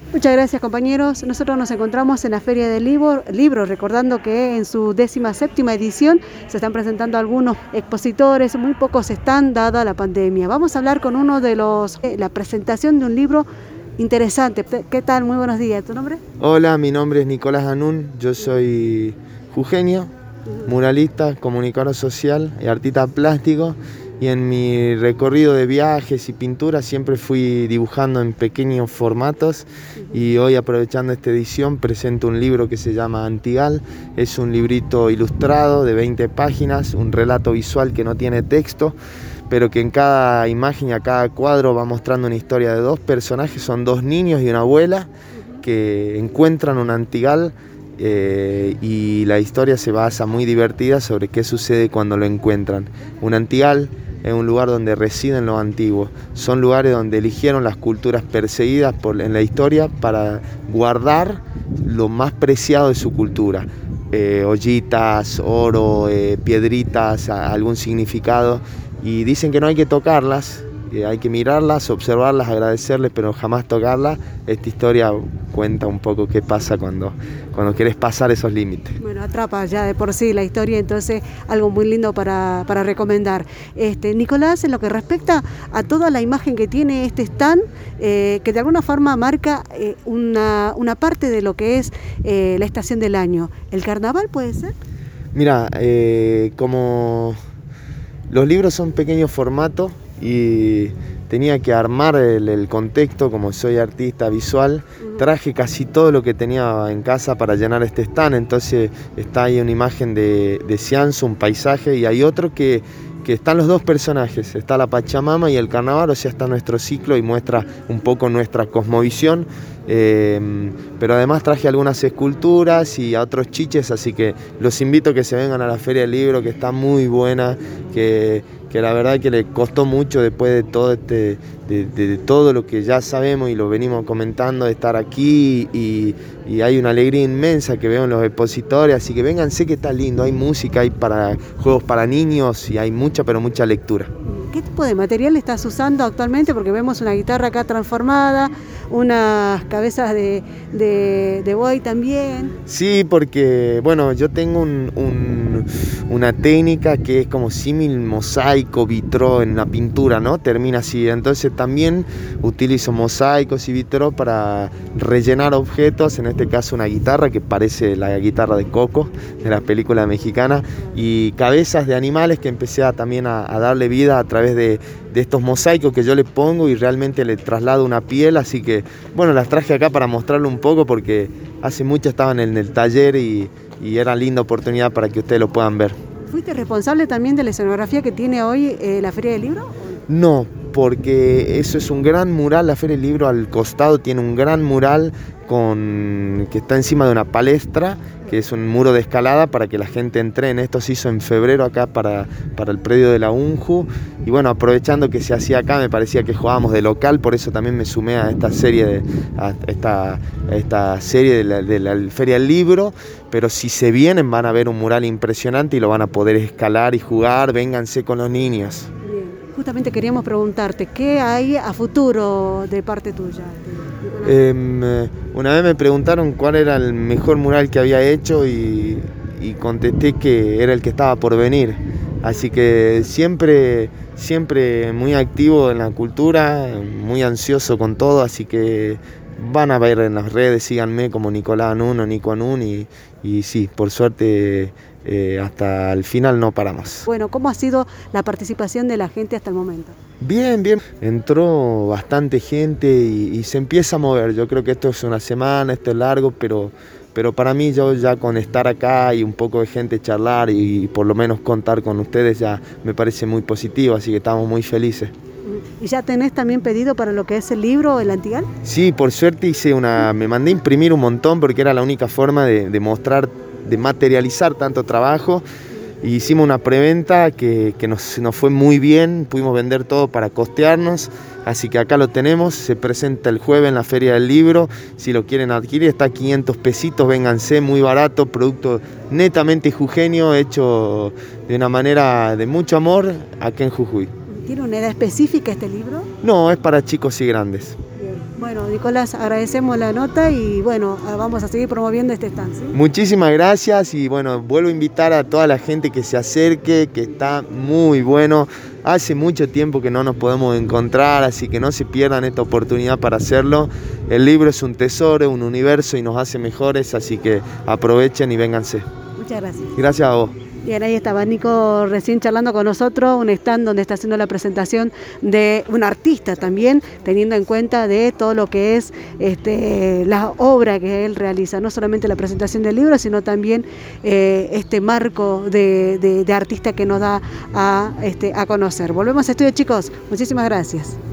Muchas gracias, compañeros. Nosotros nos encontramos en la Feria del Libro, recordando que en su 17ª edición se están presentando algunos expositores, muy pocos están dada la pandemia. Vamos a hablar con uno de la presentación de un libro interesante. ¿Qué tal? Muy buenos días. ¿Tu nombre? Hola, mi nombre es Nicolás Anún, yo soy jujeño, muralista, comunicador social y artista plástico. Y en mi recorrido de viajes y pinturas siempre fui dibujando en pequeños formatos y hoy, aprovechando esta edición, presento un libro que se llama Antigal. Es un librito ilustrado de 20 páginas, un relato visual que no tiene texto, pero que en cada imagen y a cada cuadro va mostrando una historia de dos personajes, son dos niños y una abuela que encuentran un Antigal. Y la historia se basa muy divertida sobre qué sucede cuando lo encuentran. Un Antigal es un lugar donde residen los antiguos. Son lugares donde eligieron las culturas perseguidas en la historia para guardar lo más preciado de su cultura. Ollitas, oro, piedritas, algún significado. Y dicen que no hay que tocarlas, hay que mirarlas, observarlas, agradecerles, pero jamás tocarlas. Esta historia cuenta un poco qué pasa cuando quieres pasar esos límites. Bueno, atrapa ya de por sí la historia, entonces algo muy lindo para recomendar. Nicolás, en lo que respecta a toda la imagen que tiene este stand, que de alguna forma marca una parte de lo que es la estación del año. ¿El carnaval puede ser? Mira, como los libros son pequeños formatos, y tenía que armar el contexto, como soy artista visual, traje casi todo lo que tenía en casa para llenar este stand. Entonces está ahí una imagen de Cianzo, un paisaje, y hay otro que están los dos personajes, está la Pachamama y el carnaval, o sea, está nuestro ciclo y muestra un poco nuestra cosmovisión. Pero además traje algunas esculturas y a otros chiches, así que los invito a que se vengan a la Feria del Libro, que está muy buena, que la verdad que le costó mucho después de todo de todo lo que ya sabemos y lo venimos comentando, de estar aquí, y hay una alegría inmensa que veo en los expositores, así que vénganse, que está lindo, hay música, hay juegos para niños y hay mucha lectura. ¿Qué tipo de material estás usando actualmente? Porque vemos una guitarra acá transformada, unas cabezas de buey también. Sí, porque bueno, yo tengo una técnica que es como símil mosaico, vitró en la pintura, ¿no? Termina así. Entonces también utilizo mosaicos y vitró para rellenar objetos, en este caso una guitarra que parece la guitarra de Coco, de la película mexicana, y cabezas de animales que empecé también a darle vida a través de estos mosaicos que yo le pongo y realmente le traslado una piel. Así que bueno, las traje acá para mostrarlo un poco porque hace mucho estaban en el taller y era linda oportunidad para que ustedes lo puedan ver. ¿Fuiste responsable también de la escenografía que tiene hoy la Feria del Libro? No, porque eso es un gran mural. La Feria del Libro al costado tiene un gran mural que está encima de una palestra, que es un muro de escalada para que la gente entrene. Esto se hizo en febrero acá para el predio de la UNJU, y bueno, aprovechando que se hacía acá, me parecía que jugábamos de local, por eso también me sumé a esta serie de la Feria del Libro. Pero si se vienen van a ver un mural impresionante y lo van a poder escalar y jugar. Vénganse con los niños. Bien. Justamente queríamos preguntarte, ¿qué hay a futuro de parte tuya? Una vez me preguntaron cuál era el mejor mural que había hecho y contesté que era el que estaba por venir. Así que siempre muy activo en la cultura, muy ansioso con todo, así que van a ver en las redes, síganme como Nicolás Anún o Nico Anún, y sí, por suerte hasta el final no paramos. Bueno, ¿cómo ha sido la participación de la gente hasta el momento? Bien, entró bastante gente y se empieza a mover. Yo creo que esto es una semana, esto es largo, pero para mí, yo ya con estar acá y un poco de gente charlar y por lo menos contar con ustedes ya me parece muy positivo, así que estamos muy felices. ¿Y ya tenés también pedido para lo que es el libro, el Antigal? Sí, por suerte me mandé a imprimir un montón porque era la única forma de mostrar, de materializar tanto trabajo. Hicimos una preventa que nos fue muy bien, pudimos vender todo para costearnos, así que acá lo tenemos, se presenta el jueves en la Feria del Libro. Si lo quieren adquirir está a 500 pesitos, vénganse, muy barato, producto netamente jujeño, hecho de una manera de mucho amor acá en Jujuy. ¿Tiene una edad específica este libro? No, es para chicos y grandes. Bien. Bueno, Nicolás, agradecemos la nota y bueno, vamos a seguir promoviendo este stand, ¿sí? Muchísimas gracias y bueno, vuelvo a invitar a toda la gente que se acerque, que está muy bueno. Hace mucho tiempo que no nos podemos encontrar, así que no se pierdan esta oportunidad para hacerlo. El libro es un tesoro, un universo y nos hace mejores, así que aprovechen y vénganse. Muchas gracias. Gracias a vos. Bien, ahí estaba Nico recién charlando con nosotros, un stand donde está haciendo la presentación de un artista también, teniendo en cuenta de todo lo que es la obra que él realiza, no solamente la presentación del libro, sino también este marco de artista que nos da a conocer. Volvemos a estudio, chicos. Muchísimas gracias.